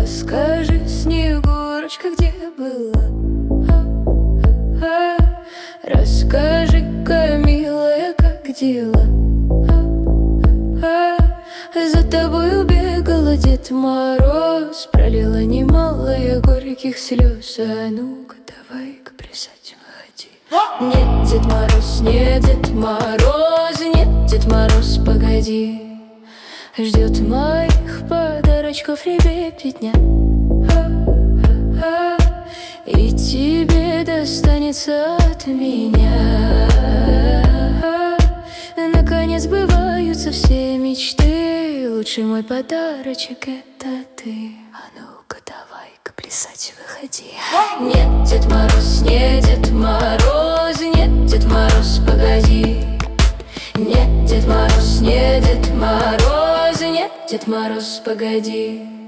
Расскажи, Снегурочка, где была? Расскажи-ка, милая, как дела? За тобою бегала Дед Мороз, пролила немало я горьких слез. А ну-ка, давай-ка плясать выходи. Нет, Дед Мороз, нет, Дед Мороз, нет, Дед Мороз, погоди. Ждет моих подарочков ребятня, и тебе достанется от меня. Наконец сбываются все мечты, лучший мой подарочек — это ты. А ну-ка, давай-ка плясать выходи. Нет, Дед Мороз, нет, Дед Мороз, нет, Дед Мороз, погоди. Нет, Дед Мороз, нет, Дед Мороз, нет, Дед Мороз, погоди.